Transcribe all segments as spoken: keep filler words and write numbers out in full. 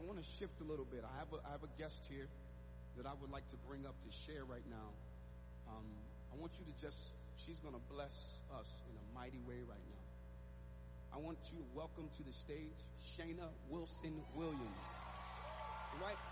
want to shift a little bit. I have a, I have a guest here that I would like to bring up to share right now. Um, I want you to just, she's going to bless us in a mighty way right now. I want you to welcome to the stage Shayna Wilson Williams. All right?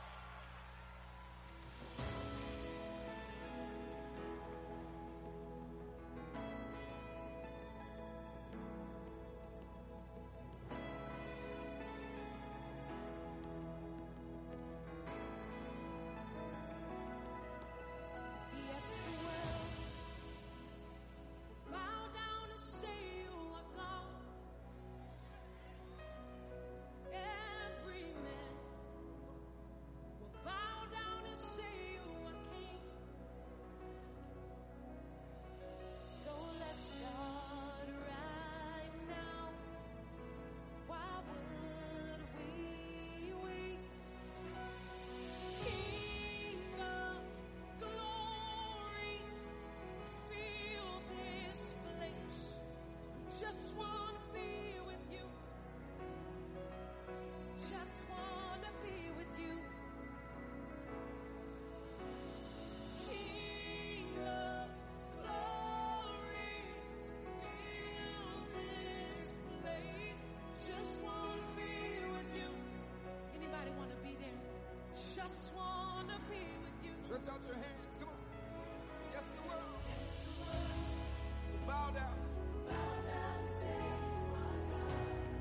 Stretch out your hands. Come on. Yes, the world. Yes, the world. Bow down. Bow down and say you are God.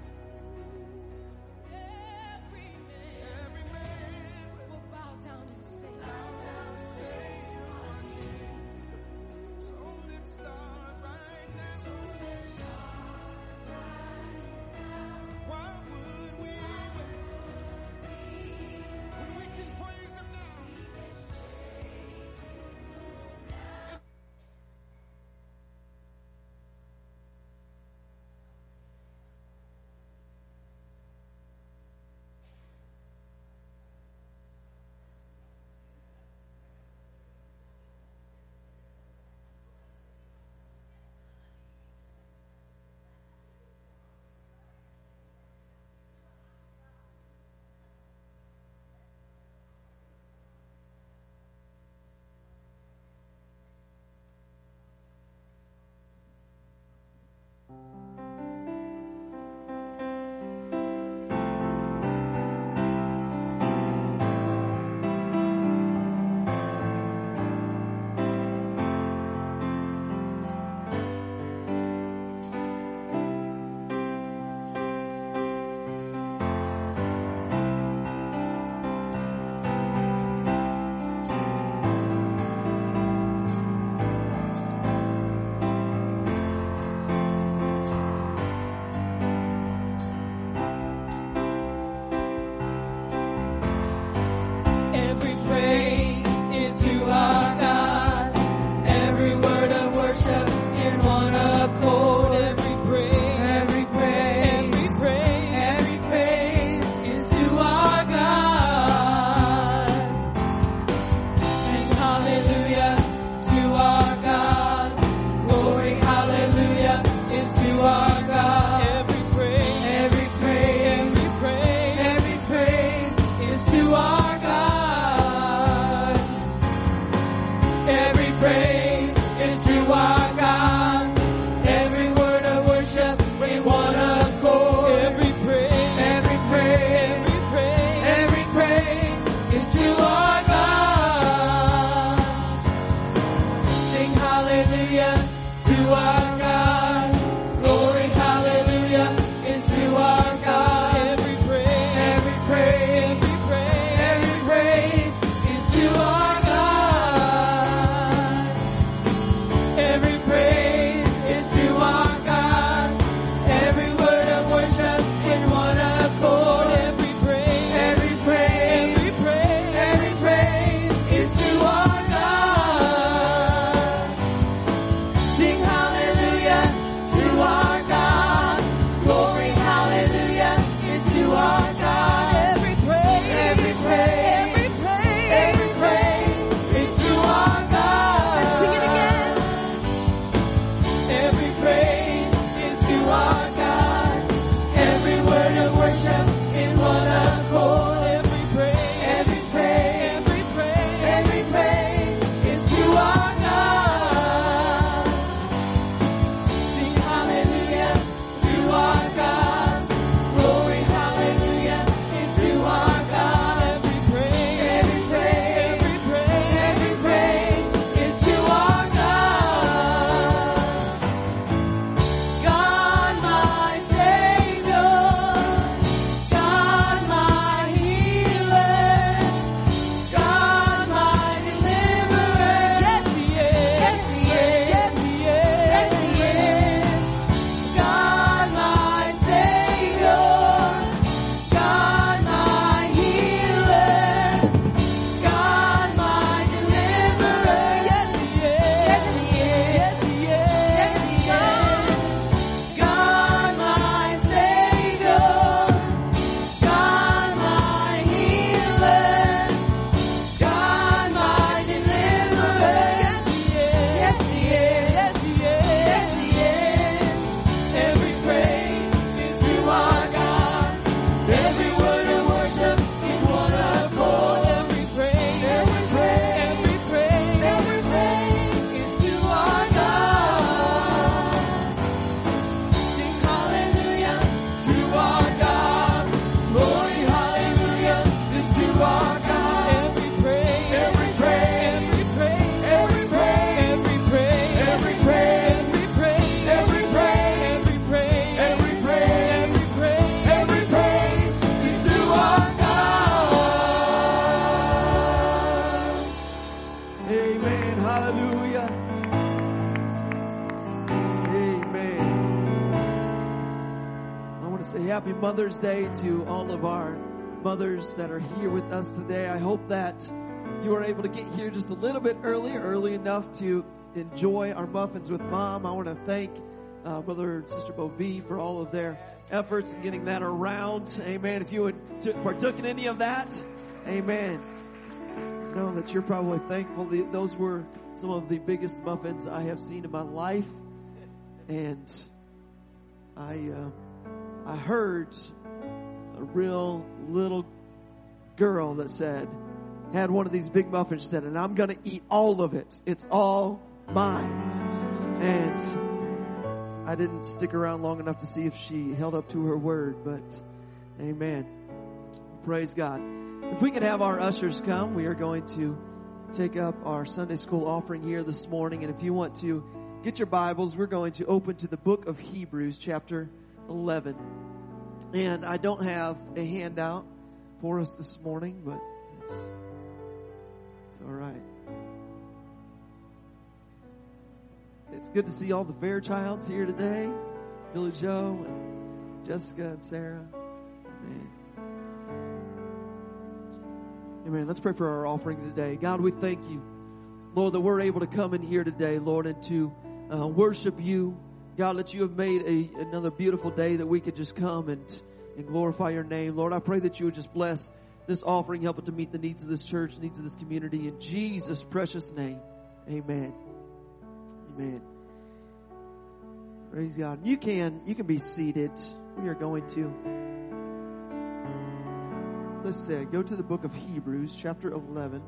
Every man. Every man will bow down and say. Bow down and say you are King. So let's start right now. So let's start right now. Why would we wait? When we can praise Him now. To our God. Happy Mother's Day to all of our mothers that are here with us today. I hope that you are able to get here just a little bit early, early enough to enjoy our muffins with Mom. I want to thank uh, Brother and Sister Bovee for all of their efforts in getting that around. Amen. If you would t- partook in any of that, amen. Know that you're probably thankful. The, those were some of the biggest muffins I have seen in my life. And I, uh, I heard a real little girl that said, had one of these big muffins, said, and I'm going to eat all of it. It's all mine. And I didn't stick around long enough to see if she held up to her word, but amen. Praise God. If we could have our ushers come, we are going to take up our Sunday school offering here this morning. And if you want to get your Bibles, we're going to open to the book of Hebrews, chapter eleven. And I don't have a handout for us this morning, but it's, it's all right. It's good to see all the Fairchilds here today. Billy Joe and Jessica and Sarah. Amen. Amen. Let's pray for our offering today. God, we thank you, Lord, that we're able to come in here today, Lord, and to uh, worship you. God, that you have made a, another beautiful day that we could just come and, and glorify your name. Lord, I pray that you would just bless this offering, help it to meet the needs of this church, needs of this community. In Jesus' precious name, amen. Amen. Praise God. You can, you can be seated. We are going to, let's say, go to the book of Hebrews, chapter eleven.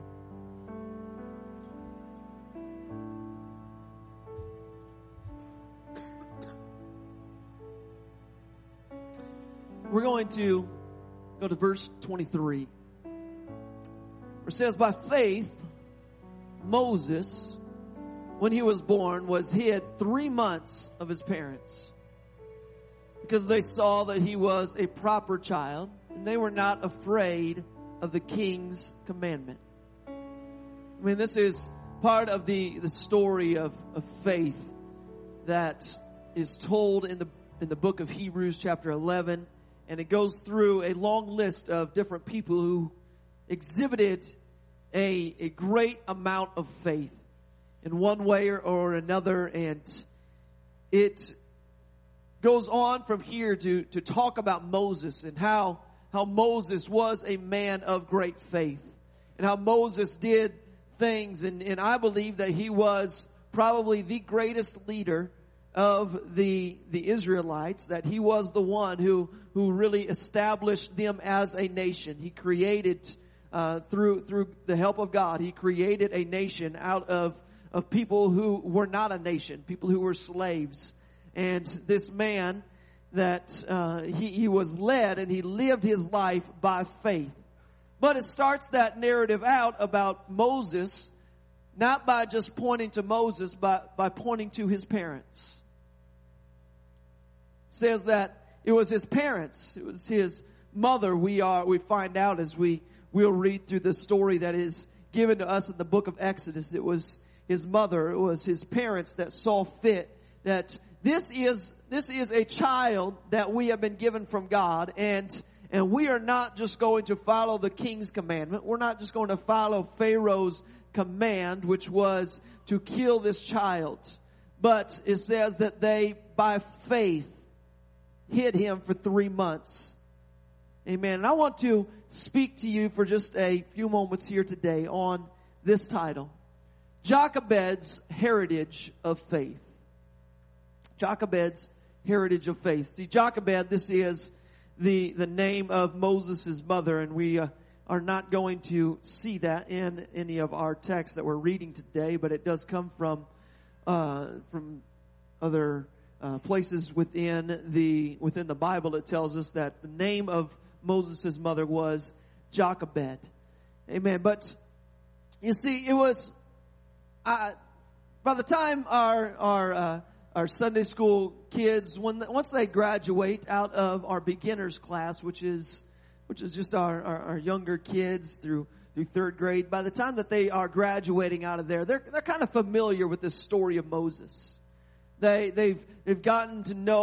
We're going to go to verse twenty-three. Where it says, by faith, Moses, when he was born, was hid three months of his parents, because they saw that he was a proper child, and they were not afraid of the king's commandment. I mean, this is part of the, the story of, of faith that is told in the in the book of Hebrews, chapter eleven. And it goes through a long list of different people who exhibited a, a great amount of faith in one way or, or another. And it goes on from here to, to talk about Moses and how, how Moses was a man of great faith. And how Moses did things. And, and I believe that he was probably the greatest leader of the the Israelites, that he was the one who who really established them as a nation. He created uh, through through the help of God, he created a nation out of of people who were not a nation, people who were slaves. And this man that uh, he he was led and he lived his life by faith. But it starts that narrative out about Moses, not by just pointing to Moses, but by pointing to his parents. Says that it was his parents, it was his mother. We are we find out as we will read through the story that is given to us in the book of Exodus. It was his mother, it was his parents that saw fit that this is this is a child that we have been given from God, and and we are not just going to follow the king's commandment. We're not just going to follow Pharaoh's command, which was to kill this child. But it says that they, by faith, hid him for three months. Amen. And I want to speak to you for just a few moments here today on this title, Jochebed's Heritage of Faith. Jochebed's Heritage of Faith. See, Jochebed, this is the, the name of Moses' mother, and we uh, are not going to see that in any of our texts that we're reading today, but it does come from uh, from other Uh, places within the within the Bible. It tells us that the name of Moses' mother was Jochebed. Amen. But you see, it was uh, by the time our our uh, our Sunday school kids, when once they graduate out of our beginners class, which is which is just our, our, our younger kids through through third grade, by the time that they are graduating out of there, they're they're kind of familiar with this story of Moses. They, they've, they've gotten to know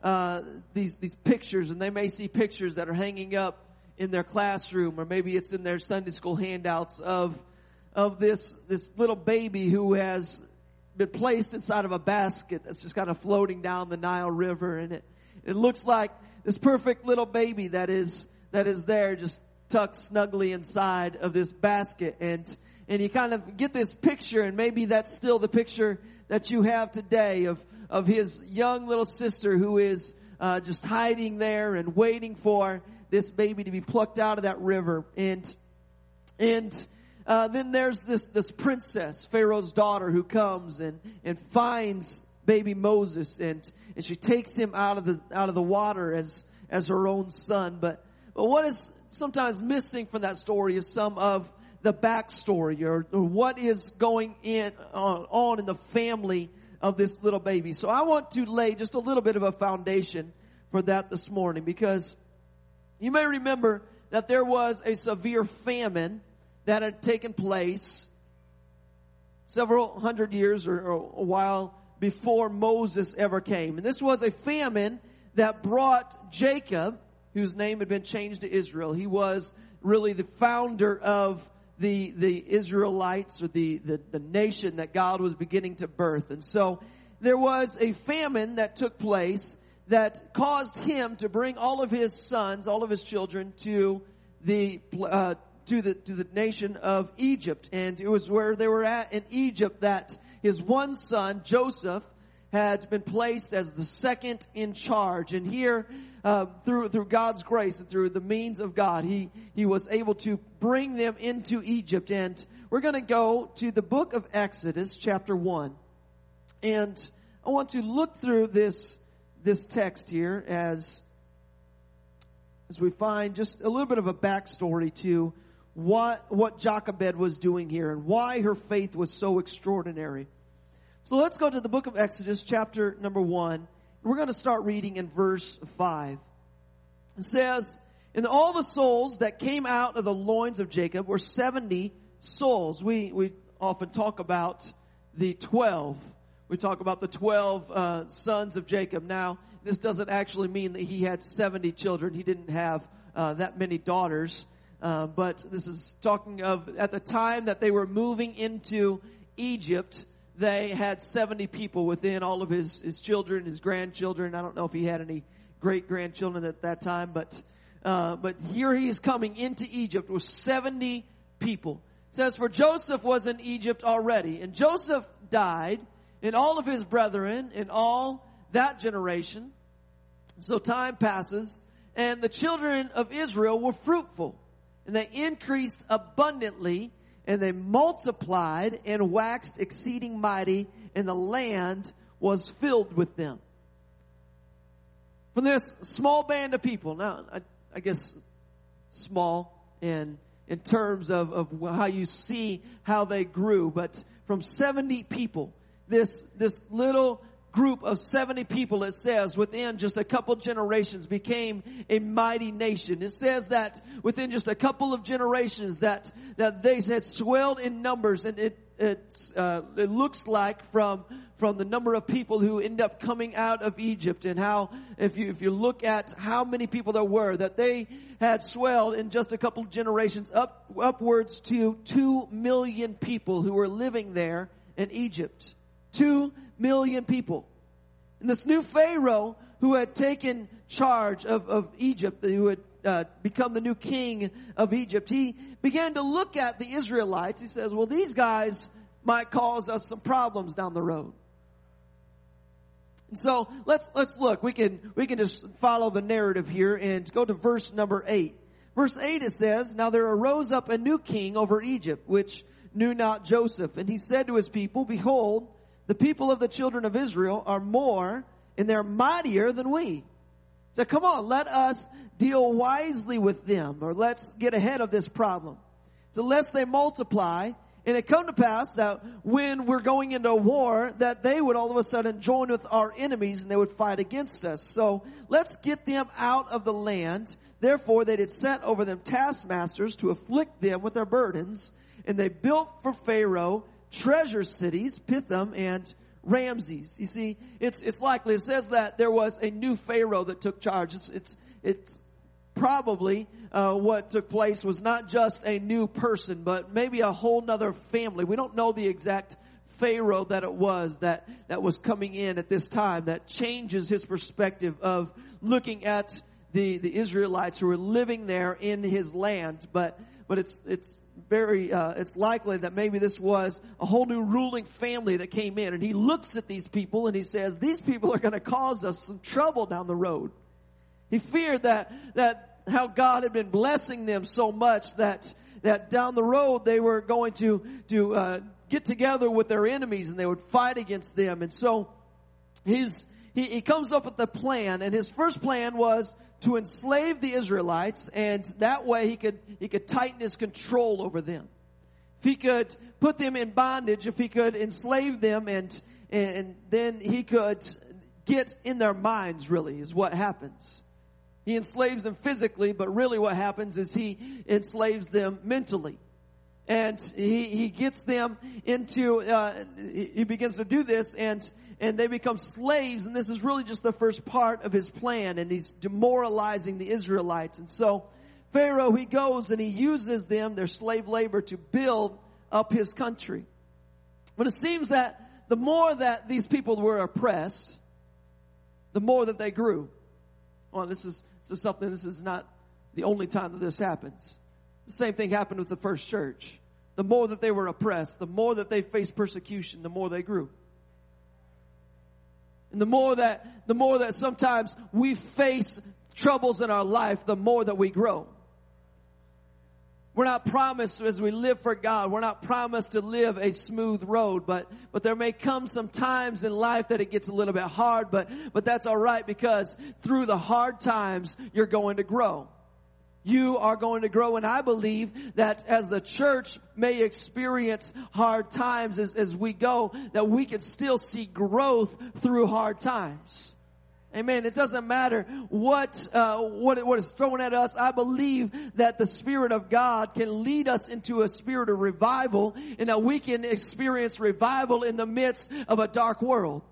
uh, these these pictures, and they may see pictures that are hanging up in their classroom, or maybe it's in their Sunday school handouts of of this this little baby who has been placed inside of a basket that's just kind of floating down the Nile River, and it it looks like this perfect little baby that is that is there just tucked snugly inside of this basket, and and you kind of get this picture, and maybe that's still the picture that you have today of of his young little sister who is uh, just hiding there and waiting for this baby to be plucked out of that river. And and uh, then there's this this princess, Pharaoh's daughter, who comes and and finds baby Moses, and and she takes him out of the out of the water as as her own son. But but what is sometimes missing from that story is some of the backstory, or, or what is going in on, on in the family of this little baby. So I want to lay just a little bit of a foundation for that this morning, because you may remember that there was a severe famine that had taken place several hundred years or, or a while before Moses ever came. And this was a famine that brought Jacob, whose name had been changed to Israel. He was really the founder of the the Israelites, or the, the, the nation that God was beginning to birth. And so there was a famine that took place that caused him to bring all of his sons, all of his children, to the uh, to the to the nation of Egypt. And it was where they were at in Egypt that his one son, Joseph, had been placed as the second in charge. And here, uh, through through God's grace and through the means of God, he he was able to bring them into Egypt. And we're going to go to the book of Exodus, chapter one. And I want to look through this this text here as as we find just a little bit of a backstory to what what Jochebed was doing here and why her faith was so extraordinary. So let's go to the book of Exodus, chapter number one. We're going to start reading in verse five. It says, "And all the souls that came out of the loins of Jacob were seventy souls." We we often talk about the twelve. We talk about the twelve uh, sons of Jacob. Now, this doesn't actually mean that he had seventy children. He didn't have uh, that many daughters. Uh, but this is talking of at the time that they were moving into Egypt, they had seventy people within all of his, his children, his grandchildren. I don't know if he had any great-grandchildren at that time, but uh, but here he is coming into Egypt with seventy people. It says, "For Joseph was in Egypt already, and Joseph died, and all of his brethren, and all that generation. So time passes, and the children of Israel were fruitful, and they increased abundantly, and they multiplied and waxed exceeding mighty, and the land was filled with them." From this small band of people, now I, I guess small in in terms of, of how you see how they grew, but from seventy people, this this little group of seventy people, it says, within just a couple generations became a mighty nation. It says that within just a couple of generations that that they had swelled in numbers, and it it, uh, it looks like from from the number of people who end up coming out of Egypt, and how if you if you look at how many people there were, that they had swelled in just a couple of generations up upwards to two million people who were living there in Egypt. Two million people. And this new Pharaoh who had taken charge of, of Egypt, who had uh, become the new king of Egypt, he began to look at the Israelites. He says, well, these guys might cause us some problems down the road. And so let's let's look. We can we can just follow the narrative here and go to verse number eight. Verse eight, it says, "Now there arose up a new king over Egypt, which knew not Joseph. And he said to his people, Behold, the people of the children of Israel are more, and they're mightier than we. So come on, let us deal wisely with them, or let's get ahead of this problem. So lest they multiply, and it come to pass that when we're going into a war, that they would all of a sudden join with our enemies, and they would fight against us. So let's get them out of the land. Therefore they did set over them taskmasters to afflict them with their burdens. And they built for Pharaoh treasure cities, Pithom and Ramses. You see, it's it's likely, it says that there was a new Pharaoh that took charge. It's it's, it's probably uh, what took place was not just a new person, but maybe a whole nother family. We don't know the exact Pharaoh that it was that, that was coming in at this time that changes his perspective of looking at the, the Israelites who were living there in his land. But, but it's, it's very, uh, it's likely that maybe this was a whole new ruling family that came in, and he looks at these people and he says, these people are going to cause us some trouble down the road. He feared that, that how God had been blessing them so much that, that down the road they were going to, to, uh, get together with their enemies and they would fight against them. And so his, he, he comes up with the plan, and his first plan was to enslave the Israelites, and that way he could, he could tighten his control over them. If he could put them in bondage, if he could enslave them, and, and then he could get in their minds, really, is what happens. He enslaves them physically, but really what happens is he enslaves them mentally. And he, he gets them into, uh, he begins to do this, and, and they become slaves. And this is really just the first part of his plan. And he's demoralizing the Israelites. And so Pharaoh, he goes and he uses them, their slave labor, to build up his country. But it seems that the more that these people were oppressed, the more that they grew. Well, this is, this is something, this is not the only time that this happens. The same thing happened with the first church. The more that they were oppressed, the more that they faced persecution, the more they grew. And the more that, the more that sometimes we face troubles in our life, the more that we grow. We're not promised, as we live for God, we're not promised to live a smooth road, but, but there may come some times in life that it gets a little bit hard, but, but that's alright, because through the hard times, you're going to grow. You are going to grow, and I believe that as the church may experience hard times as, as we go, that we can still see growth through hard times. Amen. It doesn't matter what, uh, what, what is thrown at us. I believe that the Spirit of God can lead us into a spirit of revival, and that we can experience revival in the midst of a dark world.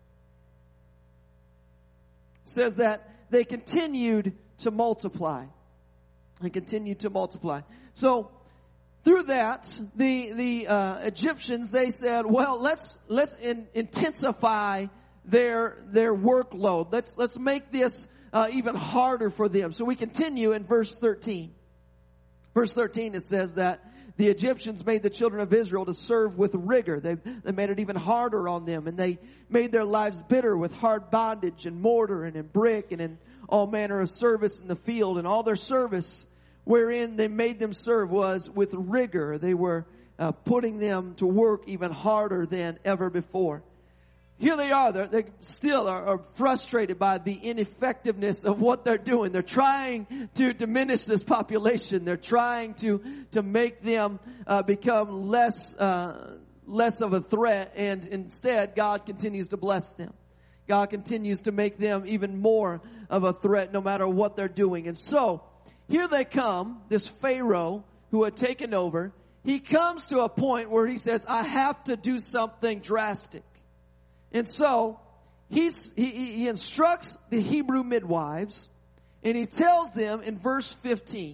It says that they continued to multiply. And continue to multiply. So through that, the the uh, Egyptians, they said, well, let's let's in, intensify their their workload. Let's let's make this uh, even harder for them. So we continue in verse thirteen. Verse thirteen, it says that the Egyptians made the children of Israel to serve with rigor. They they made it even harder on them, and they made their lives bitter with hard bondage and mortar and in brick and in all manner of service in the field. And all their service wherein they made them serve was with rigor. They were uh, putting them to work even harder than ever before. Here they are. They're, they still are, are frustrated by the ineffectiveness of what they're doing. They're trying to diminish this population. They're trying to to make them uh, become less uh, less of a threat. And instead, God continues to bless them. God continues to make them even more of a threat, no matter what they're doing. And so here they come, this Pharaoh who had taken over. He comes to a point where he says, I have to do something drastic. And so he's, he, he instructs the Hebrew midwives, and he tells them in verse fifteen.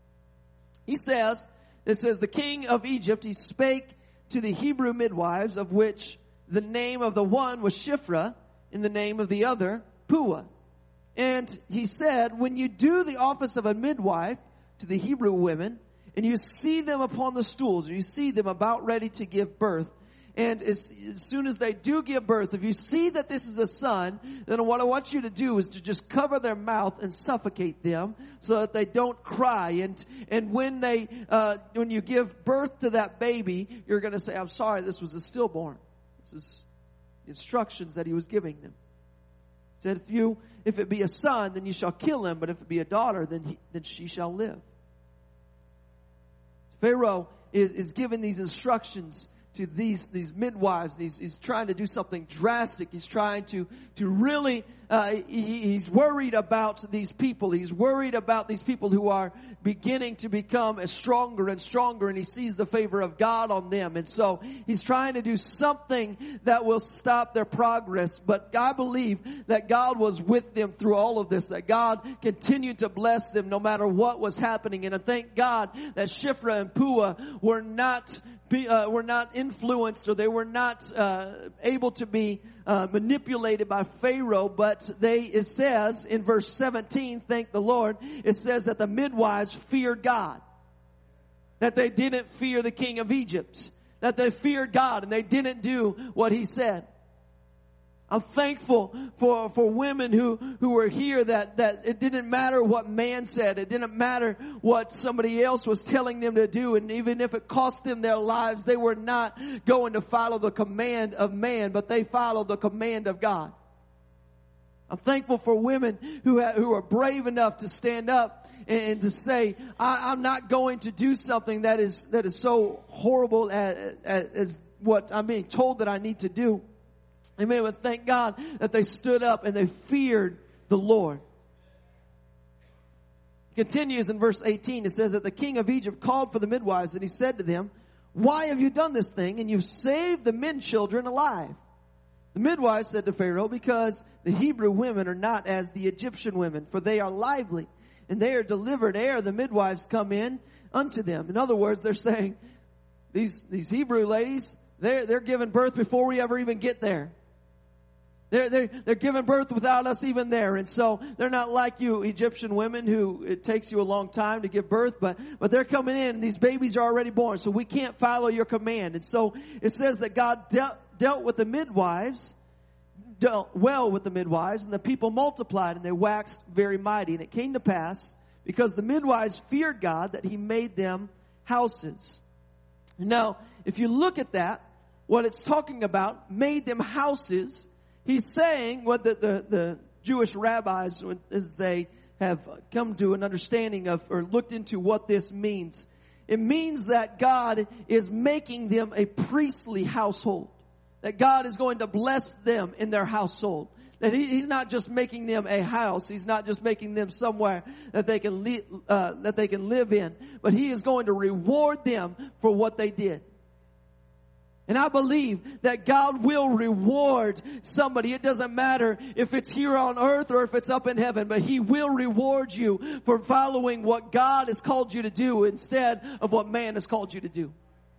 He says, it says, the king of Egypt, he spake to the Hebrew midwives, of which the name of the one was Shiphrah, and the name of the other Puah. And he said, when you do the office of a midwife to the Hebrew women, and you see them upon the stools, or you see them about ready to give birth, and as, as soon as they do give birth, if you see that this is a son, then what I want you to do is to just cover their mouth and suffocate them so that they don't cry. And and when they uh, when you give birth to that baby, you're going to say, I'm sorry, this was a stillborn. This is the instructions that he was giving them. He said, if you if it be a son, then you shall kill him, but if it be a daughter, then he, then she shall live. Pharaoh is, is giving these instructions to these, these midwives. He's, he's trying to do something drastic. He's trying to, to really, uh, he, he's worried about these people. He's worried about these people who are beginning to become as stronger and stronger, and he sees the favor of God on them. And so he's trying to do something that will stop their progress. But I believe that God was with them through all of this, that God continued to bless them no matter what was happening. And I thank God that Shiphrah and Puah were not Be, uh, were not influenced, or they were not uh, able to be uh, manipulated by Pharaoh, but they, it says in verse seventeen, thank the Lord, it says that the midwives feared God. That they didn't fear the king of Egypt. That they feared God and they didn't do what he said. I'm thankful for, for women who, who were here that, that it didn't matter what man said. It didn't matter what somebody else was telling them to do. And even if it cost them their lives, they were not going to follow the command of man, but they followed the command of God. I'm thankful for women who ha- who are brave enough to stand up and, and to say, I, I'm not going to do something that is, that is so horrible as, as, as what I'm being told that I need to do. Amen. But thank God that they stood up and they feared the Lord. It continues in verse eighteen. It says that the king of Egypt called for the midwives and he said to them, why have you done this thing? And you've saved the men children alive. The midwives said to Pharaoh, because the Hebrew women are not as the Egyptian women, for they are lively and they are delivered ere the midwives come in unto them. In other words, they're saying, these, these Hebrew ladies, they're, they're giving birth before we ever even get there. They're, they're, they're giving birth without us even there. And so they're not like you Egyptian women who it takes you a long time to give birth, but, but they're coming in and these babies are already born. So we can't follow your command. And so it says that God dealt, dealt with the midwives, dealt well with the midwives, and the people multiplied and they waxed very mighty. And it came to pass, because the midwives feared God, that he made them houses. Now, if you look at that, what it's talking about, made them houses, he's saying what the, the, the Jewish rabbis, as they have come to an understanding of or looked into what this means. It means that God is making them a priestly household. That God is going to bless them in their household. That he, he's not just making them a house. He's not just making them somewhere that they can li- uh, that they can live in. But he is going to reward them for what they did. And I believe that God will reward somebody. It doesn't matter if it's here on earth or if it's up in heaven, but he will reward you for following what God has called you to do instead of what man has called you to do.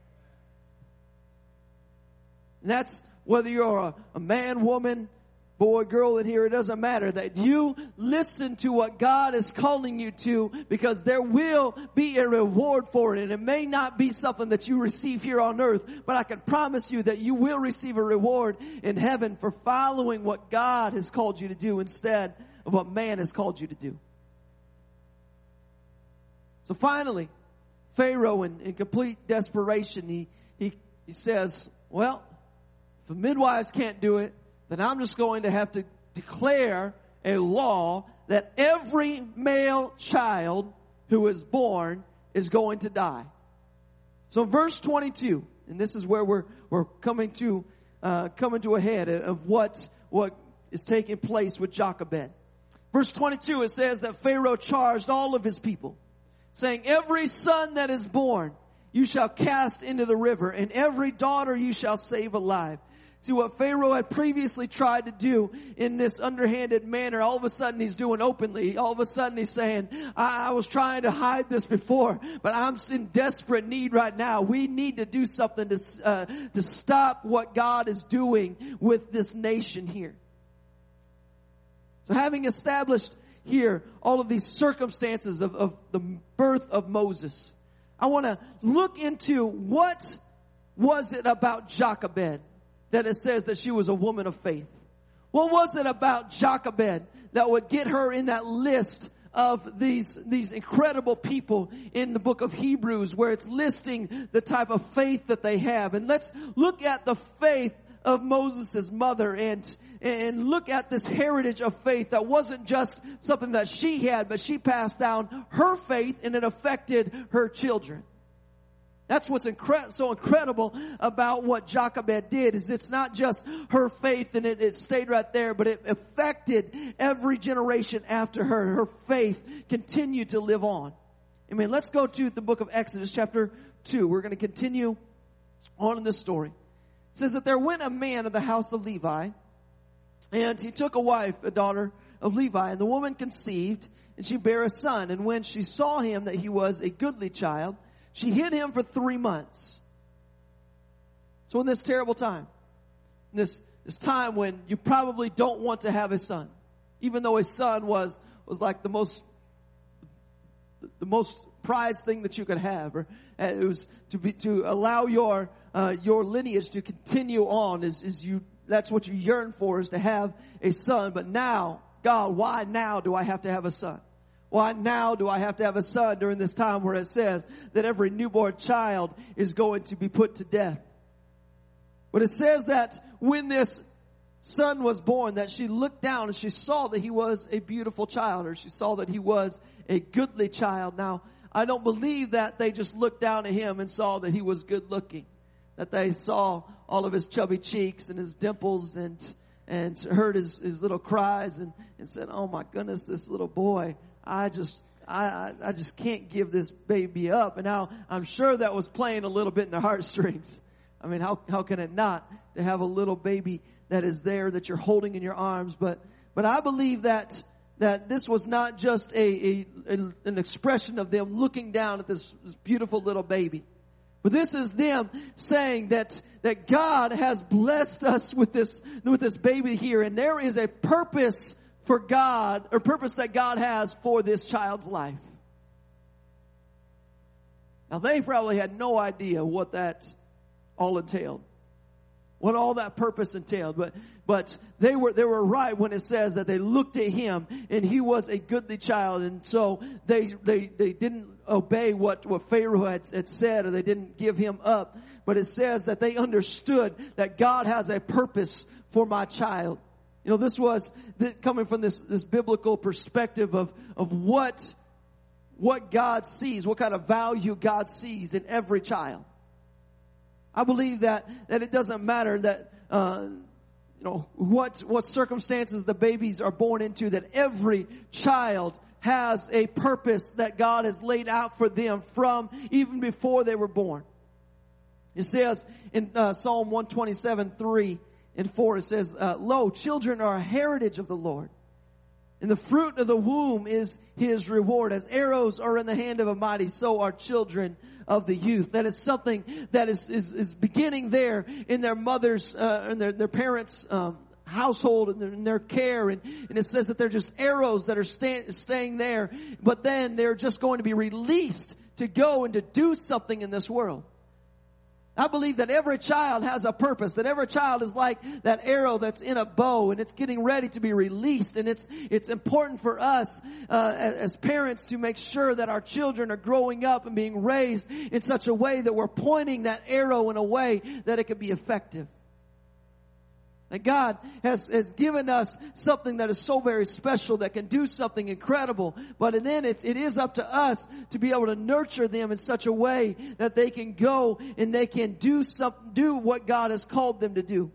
And that's whether you're a, a man, woman, boy, girl in here, it doesn't matter, that you listen to what God is calling you to, because there will be a reward for it. And it may not be something that you receive here on earth, but I can promise you that you will receive a reward in heaven for following what God has called you to do instead of what man has called you to do. So finally, Pharaoh, in, in complete desperation, he, he, he says, well, if the midwives can't do it, then I'm just going to have to declare a law that every male child who is born is going to die. So verse twenty-two, and this is where we're we're coming to uh, coming to a head of what what is taking place with Jochebed. Verse twenty-two, it says that Pharaoh charged all of his people, saying, every son that is born you shall cast into the river, and every daughter you shall save alive. See, what Pharaoh had previously tried to do in this underhanded manner, all of a sudden he's doing openly. All of a sudden he's saying, I, I was trying to hide this before, but I'm in desperate need right now. We need to do something to, uh, to stop what God is doing with this nation here. So having established here all of these circumstances of, of the birth of Moses, I want to look into what was it about Jochebed that it says that she was a woman of faith. What was it about Jochebed that would get her in that list of these, these incredible people in the book of Hebrews, where it's listing the type of faith that they have? And let's look at the faith of Moses' mother and, and look at this heritage of faith that wasn't just something that she had, but she passed down her faith and it affected her children. That's what's incre- so incredible about what Jochebed did, is it's not just her faith and it, it stayed right there, but it affected every generation after her. Her faith continued to live on. Amen. Let's go to the book of Exodus chapter two. We're going to continue on in this story. It says that there went a man of the house of Levi, and he took a wife, a daughter of Levi, and the woman conceived, and she bare a son. And when she saw him that he was a goodly child, she hid him for three months. So in this terrible time, in this, this time when you probably don't want to have a son, even though a son was, was like the most, the most prized thing that you could have, or uh, it was to be, to allow your, uh, your lineage to continue on is, is you, that's what you yearn for, is to have a son. But now, God, why now do I have to have a son? Why now do I have to have a son during this time where it says that every newborn child is going to be put to death? But it says that when this son was born, that she looked down and she saw that he was a beautiful child, or she saw that he was a goodly child. Now, I don't believe that they just looked down at him and saw that he was good looking, that they saw all of his chubby cheeks and his dimples and and heard his, his little cries and, and said, oh my goodness, this little boy, I just, I, I, I just can't give this baby up. And now I'm sure that was playing a little bit in their heartstrings. I mean, how, how can it not, to have a little baby that is there that you're holding in your arms? But, but I believe that, that this was not just a, a, a an expression of them looking down at this, this beautiful little baby. But this is them saying that, that God has blessed us with this, with this baby here, and there is a purpose for God, or purpose that God has for this child's life. Now they probably had no idea what that all entailed, what all that purpose entailed, but but they were they were right when it says that they looked at him and he was a goodly child, and so they they they didn't obey what what Pharaoh had, had said, or they didn't give him up. But it says that they understood that God has a purpose for my child. You know, this was coming from this, this biblical perspective of, of what, what God sees, what kind of value God sees in every child. I believe that, that it doesn't matter that, uh, you know, what, what circumstances the babies are born into, that every child has a purpose that God has laid out for them from even before they were born. It says in uh, Psalm one twenty-seven, three, in four, it says, uh, lo, children are a heritage of the Lord, and the fruit of the womb is his reward. As arrows are in the hand of a mighty, so are children of the youth. That is something that is, is, is beginning there in their mother's, uh, in their, their parents' um, household and their, in their care. And, and it says that they're just arrows that are stay, staying there, but then they're just going to be released to go and to do something in this world. I believe that every child has a purpose, that every child is like that arrow that's in a bow and it's getting ready to be released. And it's, it's important for us, uh, as, as parents to make sure that our children are growing up and being raised in such a way that we're pointing that arrow in a way that it can be effective. And God has, has given us something that is so very special that can do something incredible. But then it's, it is up to us to be able to nurture them in such a way that they can go and they can do something, do what God has called them to do.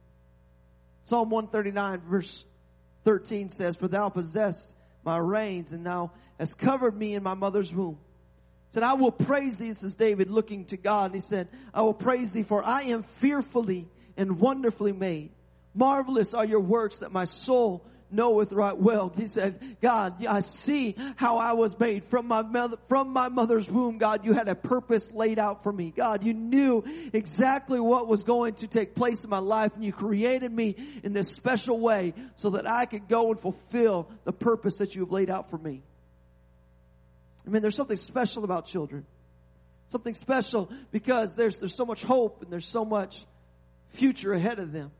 Psalm one thirty-nine verse thirteen says, for thou possessed my reins and thou hast covered me in my mother's womb. He said, I will praise thee. This is David looking to God. And he said, I will praise thee, for I am fearfully and wonderfully made. Marvelous are your works that my soul knoweth right well. He said, God, I see how I was made from my mother, from my mother's womb. God, you had a purpose laid out for me. God, you knew exactly what was going to take place in my life, and you created me in this special way so that I could go and fulfill the purpose that you have laid out for me. I mean, there's something special about children. Something special because there's, there's so much hope and there's so much future ahead of them.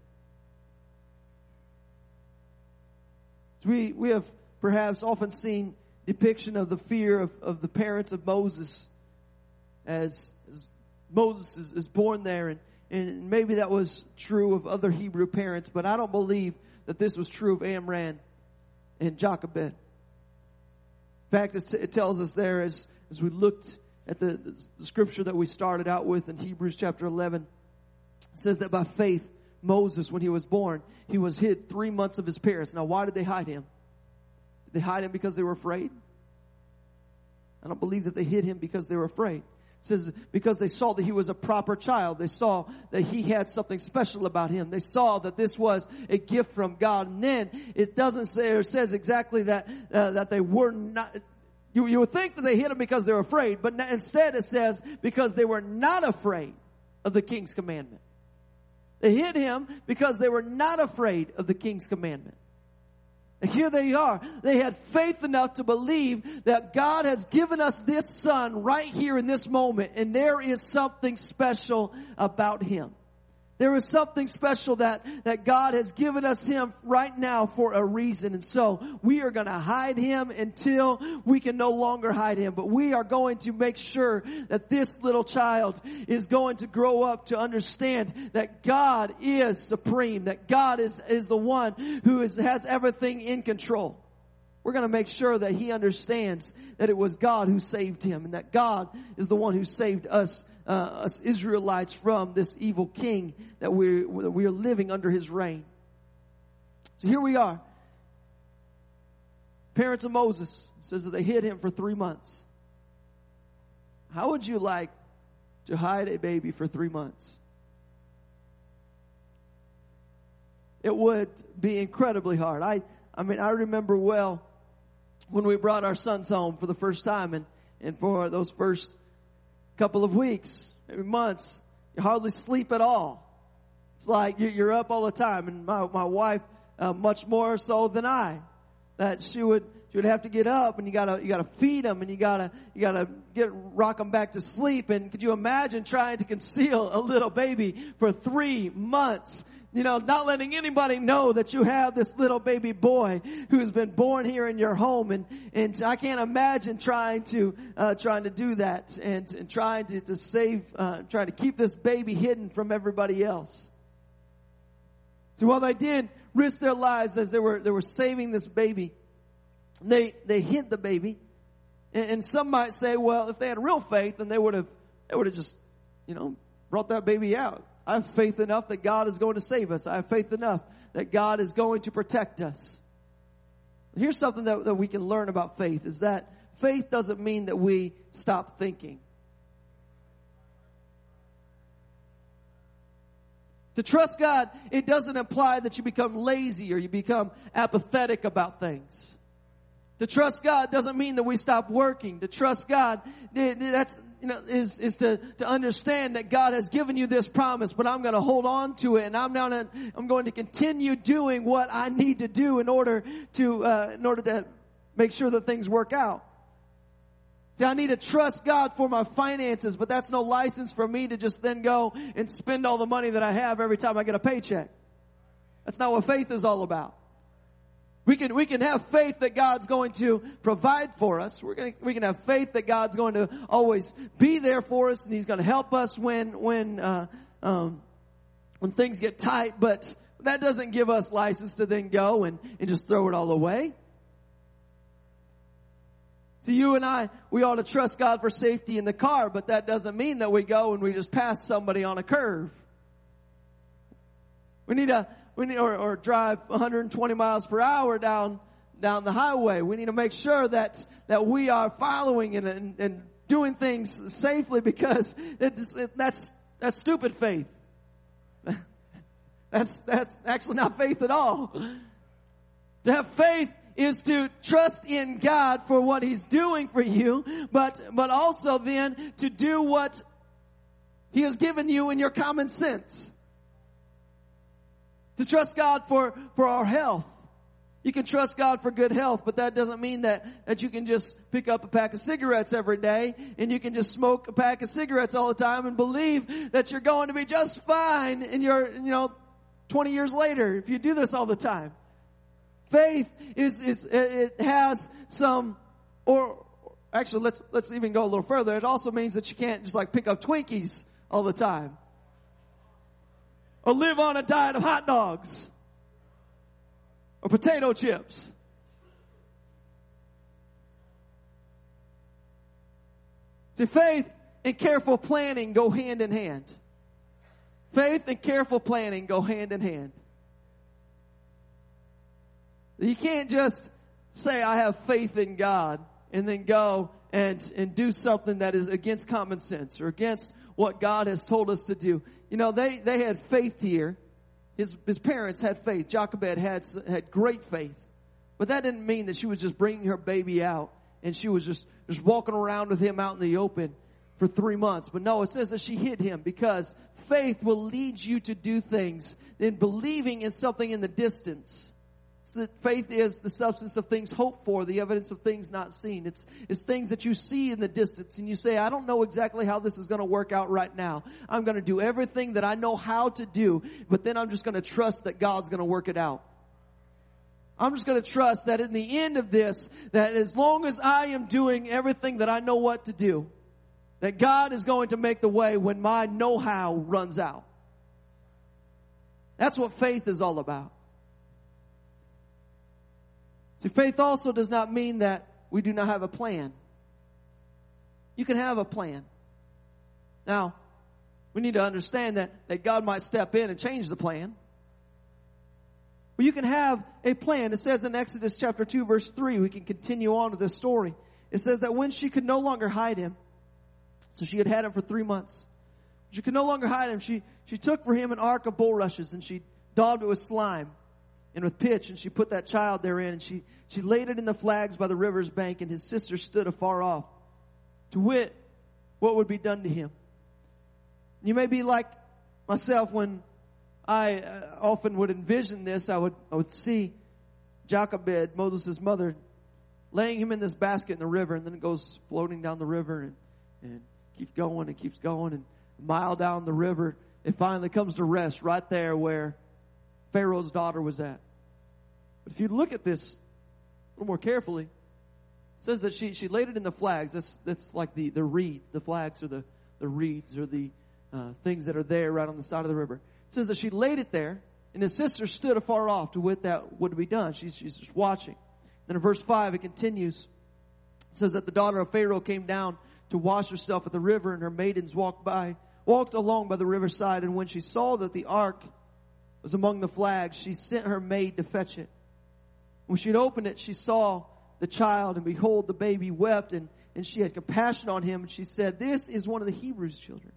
We we have perhaps often seen depiction of the fear of, of the parents of Moses as, as Moses is, is born there, and, and maybe that was true of other Hebrew parents, but I don't believe that this was true of Amram and Jochebed. In fact, it tells us there as, as we looked at the, the scripture that we started out with in Hebrews chapter eleven. It says that by faith, Moses, when he was born, he was hid three months of his parents. Now, why did they hide him? Did they hide him because they were afraid? I don't believe that they hid him because they were afraid. It says because they saw that he was a proper child. They saw that he had something special about him. They saw that this was a gift from God. And then it doesn't say, or says exactly that uh, that they were not. You, you would think that they hid him because they were afraid, but instead it says because they were not afraid of the king's commandment. They hid him because they were not afraid of the king's commandment. And here they are. They had faith enough to believe that God has given us this son right here in this moment. And there is something special about him. There is something special that, that God has given us him right now for a reason. And so we are going to hide him until we can no longer hide him. But we are going to make sure that this little child is going to grow up to understand that God is supreme, that God is, is the one who is, has everything in control. We're going to make sure that he understands that it was God who saved him and that God is the one who saved us Uh, us Israelites from this evil king that we we are living under his reign. So here we are. Parents of Moses, it says that they hid him for three months. How would you like to hide a baby for three months? It would be incredibly hard. I I mean I remember well when we brought our sons home for the first time, and and for those first couple of weeks, maybe months, you hardly sleep at all. It's like you're up all the time. And my my wife, uh, much more so than I, that she would she would have to get up, and you gotta you gotta feed them, and you gotta you gotta get rock them back to sleep. And could you imagine trying to conceal a little baby for three months? You know, not letting anybody know that you have this little baby boy who's been born here in your home. And, and I can't imagine trying to, uh, trying to do that and, and trying to, to save, uh, trying to keep this baby hidden from everybody else. So while they did risk their lives as they were, they were saving this baby, they, they hid the baby. And, and some might say, well, if they had real faith, then they would have, they would have just, you know, brought that baby out. I have faith enough that God is going to save us. I have faith enough that God is going to protect us. Here's something that, that we can learn about faith, is that faith doesn't mean that we stop thinking. To trust God, it doesn't imply that you become lazy or you become apathetic about things. To trust God doesn't mean that we stop working. To trust God, that's, you know, is, is to, to understand that God has given you this promise, but I'm going to hold on to it, and I'm gonna, I'm going to continue doing what I need to do in order to, uh, in order to make sure that things work out. See, I need to trust God for my finances, but that's no license for me to just then go and spend all the money that I have every time I get a paycheck. That's not what faith is all about. We can, we can have faith that God's going to provide for us. We're going to, we can have faith that God's going to always be there for us, and He's going to help us when, when, uh, um, when things get tight. But that doesn't give us license to then go and, and just throw it all away. So you and I, we ought to trust God for safety in the car, but that doesn't mean that we go and we just pass somebody on a curve. We need to, we need, or, or drive one hundred twenty miles per hour down, down the highway. We need to make sure that, that we are following and, and, and doing things safely, because it's, it, that's, that's stupid faith. That's, that's actually not faith at all. To have faith is to trust in God for what He's doing for you, but, but also then to do what He has given you in your common sense. To trust God for, for our health. You can trust God for good health, but that doesn't mean that, that you can just pick up a pack of cigarettes every day and you can just smoke a pack of cigarettes all the time and believe that you're going to be just fine in your, you know, twenty years later if you do this all the time. Faith is, is, it has some, or actually let's, let's even go a little further. It also means that you can't just like pick up Twinkies all the time. Or live on a diet of hot dogs. Or potato chips. See, faith and careful planning go hand in hand. Faith and careful planning go hand in hand. You can't just say, I have faith in God, and then go and, and do something that is against common sense or against what God has told us to do. You know, they, they had faith here. His, his parents had faith. Jochebed had, had great faith. But that didn't mean that she was just bringing her baby out and she was just, just walking around with him out in the open for three months. But no, it says that she hid him because faith will lead you to do things in believing in something in the distance. So that faith is the substance of things hoped for, the evidence of things not seen. It's, it's things that you see in the distance and you say, I don't know exactly how this is going to work out right now. I'm going to do everything that I know how to do, but then I'm just going to trust that God's going to work it out. I'm just going to trust that in the end of this, that as long as I am doing everything that I know what to do, that God is going to make the way when my know-how runs out. That's what faith is all about. See, faith also does not mean that we do not have a plan. You can have a plan. Now, we need to understand that, that God might step in and change the plan. But you can have a plan. It says in Exodus chapter two, verse three, we can continue on with this story. It says that when she could no longer hide him, so she had had him for three months. She could no longer hide him. She, she took for him an ark of bulrushes and she daubed it with slime and with pitch, and she put that child therein, and she, she laid it in the flags by the river's bank, and his sister stood afar off to wit what would be done to him. You may be like myself. When I uh, often would envision this, I would I would see Jochebed, Moses' mother, laying him in this basket in the river, and then it goes floating down the river and, and keeps going and keeps going, and a mile down the river, it finally comes to rest right there where Pharaoh's daughter was at. But if you look at this a little more carefully, it says that she, she laid it in the flags. That's that's like the, the reed. The flags are the, the reeds or the uh, things that are there right on the side of the river. It says that she laid it there, and his sister stood afar off to wit that would be done. She's, she's just watching. Then in verse five, it continues. It says that the daughter of Pharaoh came down to wash herself at the river, and her maidens walked by, walked along by the riverside. And when she saw that the ark was among the flags, she sent her maid to fetch it. When she had opened it, she saw the child, and behold, the baby wept, and, and she had compassion on him, and she said, this is one of the Hebrews' children.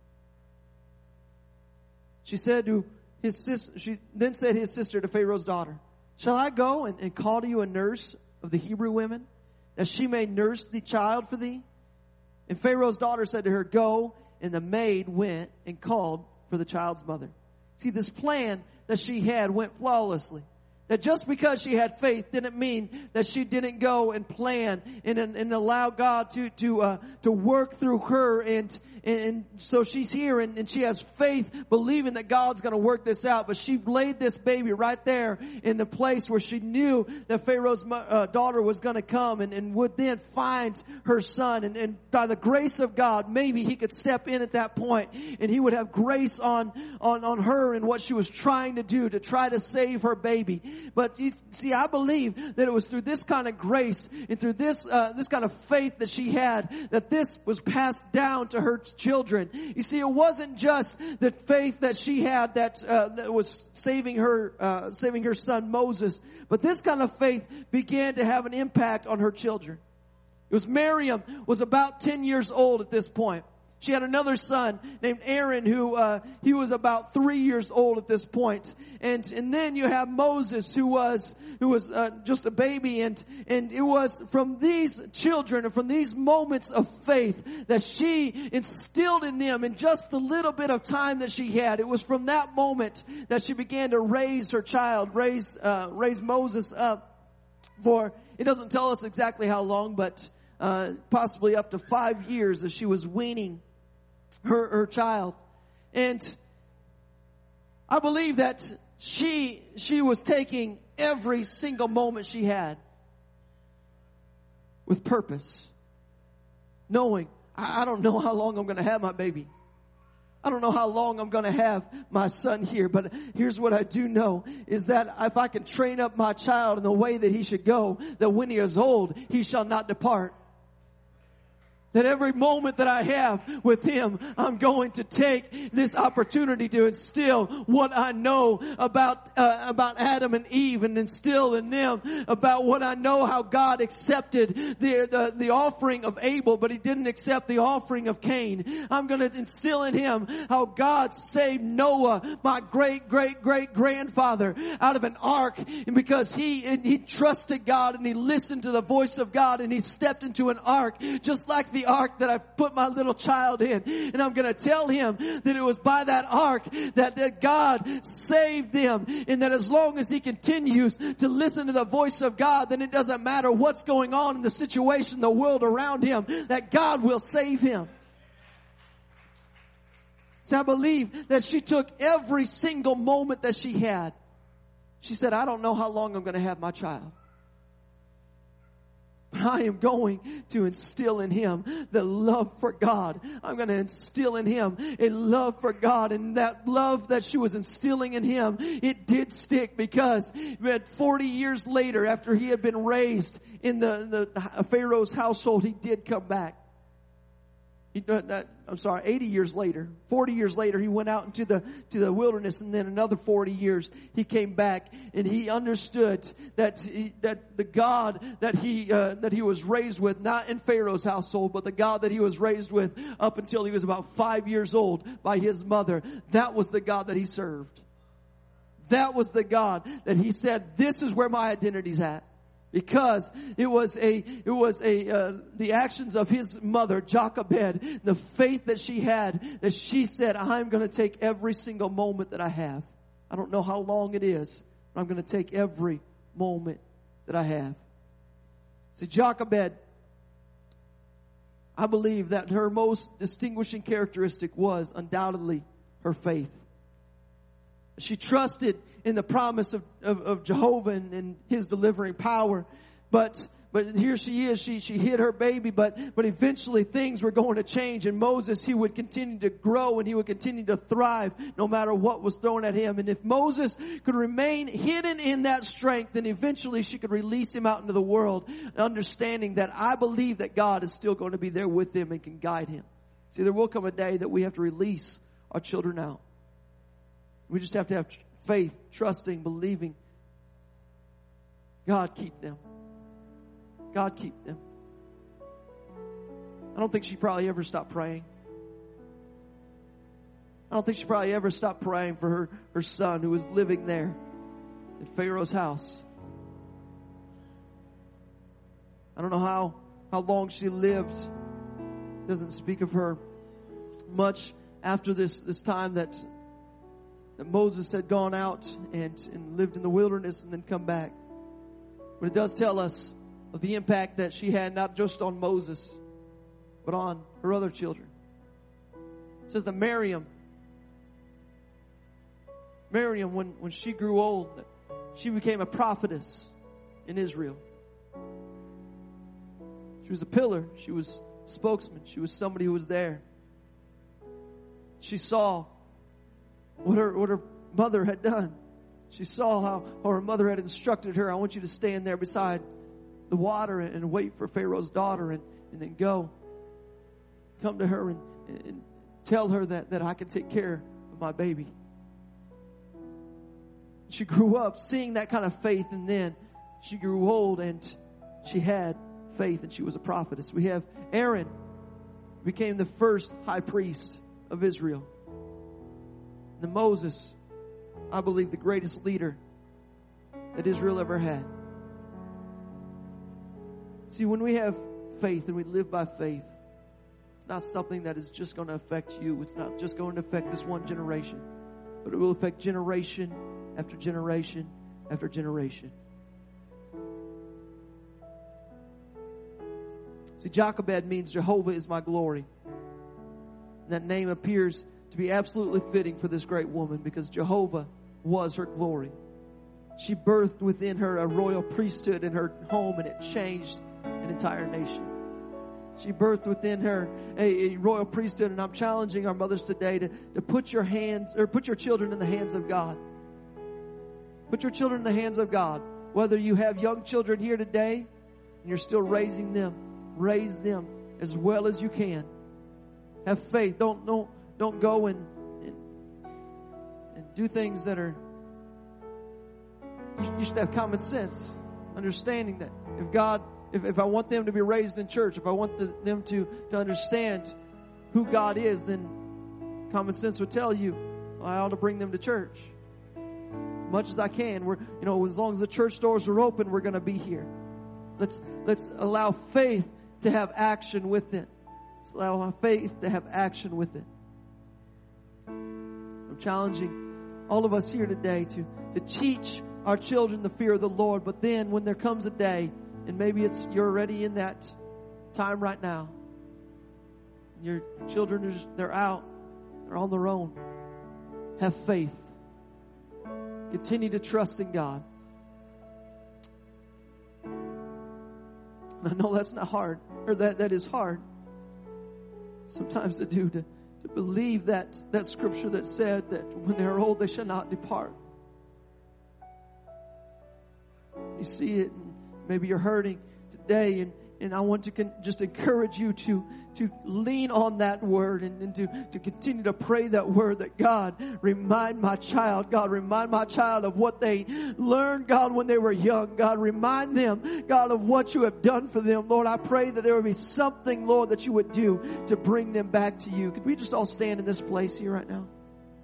She said to his sister, she then said his sister to Pharaoh's daughter, shall I go and, and call to you a nurse of the Hebrew women, that she may nurse the child for thee? And Pharaoh's daughter said to her, go. And the maid went and called for the child's mother. See, this plan that she had went flawlessly. That just because she had faith didn't mean that she didn't go and plan and, and, and allow God to to uh, to work through her. And and so she's here and, and she has faith, believing that God's going to work this out. But she laid this baby right there in the place where she knew that Pharaoh's uh, daughter was going to come and, and would then find her son. And, and by the grace of God, maybe he could step in at that point and he would have grace on on on her and what she was trying to do to try to save her baby. But you see, I believe that it was through this kind of grace and through this uh, this kind of faith that she had that this was passed down to her children. You see, it wasn't just the faith that she had that, uh, that was saving her uh, saving her son Moses, but this kind of faith began to have an impact on her children. It was Miriam was about ten years old at this point. She had another son named Aaron who, uh, he was about three years old at this point. And, and then you have Moses who was, who was, uh, just a baby. And, and it was from these children and from these moments of faith that she instilled in them in just the little bit of time that she had. It was from that moment that she began to raise her child, raise, uh, raise Moses up for, it doesn't tell us exactly how long, but, uh, possibly up to five years as she was weaning her, her child. And I believe that she, she was taking every single moment she had with purpose, knowing, I, I don't know how long I'm going to have my baby. I don't know how long I'm going to have my son here, but here's what I do know is that if I can train up my child in the way that he should go, that when he is old, he shall not depart. That every moment that I have with Him, I'm going to take this opportunity to instill what I know about uh, about Adam and Eve, and instill in them about what I know, how God accepted the, the the offering of Abel, but He didn't accept the offering of Cain. I'm going to instill in him how God saved Noah, my great great great grandfather, out of an ark, and because he and he trusted God and he listened to the voice of God and he stepped into an ark, just like the ark that I put my little child in. And I'm going to tell him that it was by that ark that, that God saved them, and that as long as he continues to listen to the voice of God, then it doesn't matter what's going on in the situation, the world around him, that God will save him. So I believe that she took every single moment that she had. She said, I don't know how long I'm going to have my child, but I am going to instill in him the love for God. I'm going to instill in him a love for God. And that love that she was instilling in him, it did stick, because forty years later, after he had been raised in the, the Pharaoh's household, he did come back. He, uh, I'm sorry, eighty years later, forty years later, he went out into the to the wilderness, and then another forty years he came back, and he understood that he, that the God that he uh, that he was raised with, not in Pharaoh's household, but the God that he was raised with up until he was about five years old by his mother, that was the God that he served. That was the God that he said, "This is where my identity's at." Because it was a, it was a, uh, the actions of his mother, Jochebed, the faith that she had, that she said, I'm going to take every single moment that I have. I don't know how long it is, but I'm going to take every moment that I have. See, Jochebed, I believe that her most distinguishing characteristic was undoubtedly her faith. She trusted in the promise of, of, of Jehovah and, and His delivering power. But but here she is, she she hid her baby, but but eventually things were going to change, and Moses, he would continue to grow and he would continue to thrive no matter what was thrown at him. And if Moses could remain hidden in that strength, then eventually she could release him out into the world, understanding that I believe that God is still going to be there with him and can guide him. See, there will come a day that we have to release our children out. We just have to have faith, trusting, believing. God, keep them. God, keep them. I don't think she probably ever stopped praying. I don't think she probably ever stopped praying for her, her son who was living there in Pharaoh's house. I don't know how, how long she lived. It doesn't speak of her much after this, this time that that Moses had gone out and, and lived in the wilderness and then come back. But it does tell us of the impact that she had, not just on Moses, but on her other children. It says that Miriam, Miriam, when, when she grew old, she became a prophetess in Israel. She was a pillar. She was a spokesman. She was somebody who was there. She saw What her, what her mother had done. She saw how, how her mother had instructed her, I want you to stand there beside the water and, and wait for Pharaoh's daughter, and, and then go. Come to her and, and tell her that, that I can take care of my baby. She grew up seeing that kind of faith, and then she grew old and she had faith, and she was a prophetess. We have Aaron, became the first high priest of Israel. And Moses, I believe, the greatest leader that Israel ever had. See, when we have faith and we live by faith, it's not something that is just going to affect you. It's not just going to affect this one generation, but it will affect generation after generation after generation. See, Jochebed means Jehovah is my glory. And that name appears to be absolutely fitting for this great woman, because Jehovah was her glory. She birthed within her a royal priesthood in her home, and it changed an entire nation. She birthed within her a, a royal priesthood, and I'm challenging our mothers today to, to put your hands, or put your children in the hands of God. Put your children in the hands of God. Whether you have young children here today and you're still raising them, raise them as well as you can. Have faith. Don't don't don't go and and, and do things that are. You should have common sense, understanding that if God, if, if I want them to be raised in church, if I want the, them to, to understand who God is, then common sense would tell you, well, I ought to bring them to church. As much as I can. We're, you know, as long as the church doors are open, we're going to be here. Let's, let's allow faith to have action with it. Let's allow our faith to have action with it. I'm challenging all of us here today to, to teach our children the fear of the Lord. But then when there comes a day, and maybe it's you're already in that time right now, your children are, they're out, they're on their own. Have faith. Continue to trust in God. And I know that's not hard, or that, that is hard sometimes to do, to, to believe that, that scripture that said that when they are old they shall not depart. You see it, and maybe you're hurting today, and, and I want to con- just encourage you to, to lean on that word and, and to, to continue to pray that word that God, remind my child, God, remind my child of what they learned, God, when they were young. God, remind them, God, of what you have done for them. Lord, I pray that there would be something, Lord, that you would do to bring them back to you. Could we just all stand in this place here right now?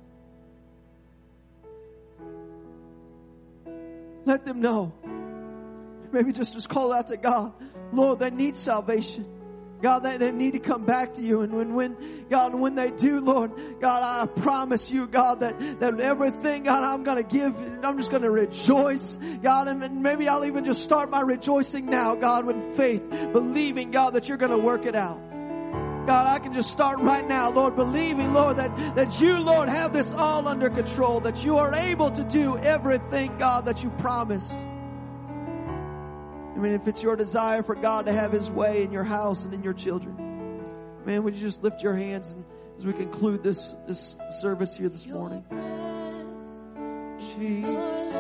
Let them know. Maybe just, just call out to God. Lord, they need salvation. God, they, they need to come back to you. And when, when, God, when they do, Lord, God, I promise you, God, that, that everything, God, I'm going to give, I'm just going to rejoice. God, and, and maybe I'll even just start my rejoicing now, God, with faith, believing, God, that you're going to work it out. God, I can just start right now, Lord, believing, Lord, that, that you, Lord, have this all under control, that you are able to do everything, God, that you promised. I mean, if it's your desire for God to have His way in your house and in your children, man, would you just lift your hands and, as we conclude this, this service here this morning? Jesus.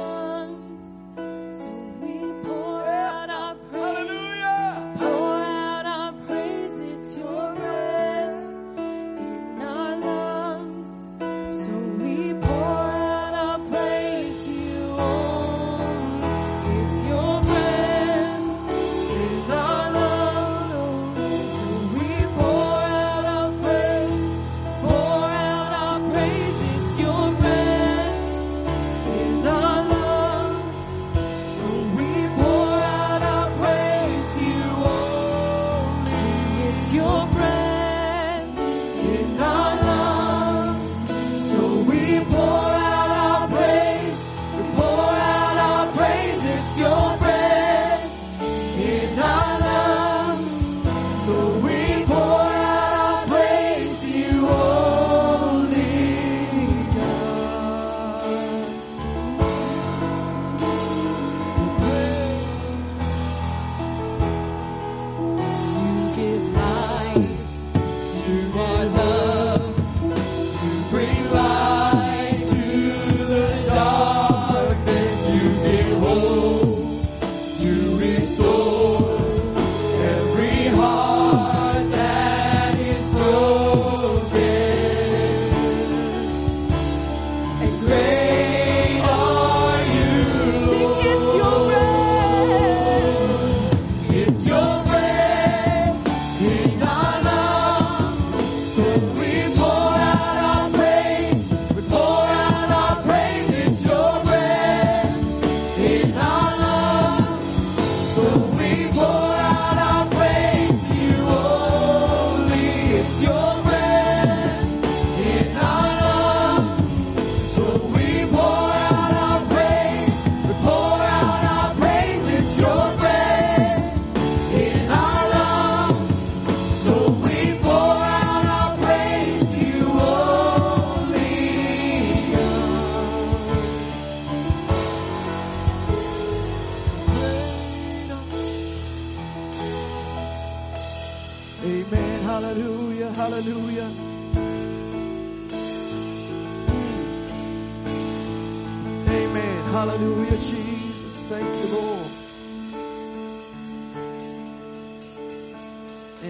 Hallelujah, Jesus. Thank you, Lord.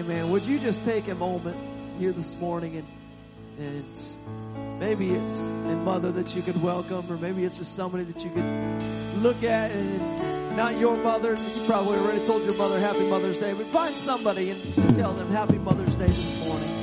Amen. Would you just take a moment here this morning and and maybe it's a mother that you could welcome, or maybe it's just somebody that you could look at and not your mother. You probably already told your mother Happy Mother's Day, but find somebody and tell them Happy Mother's Day this morning.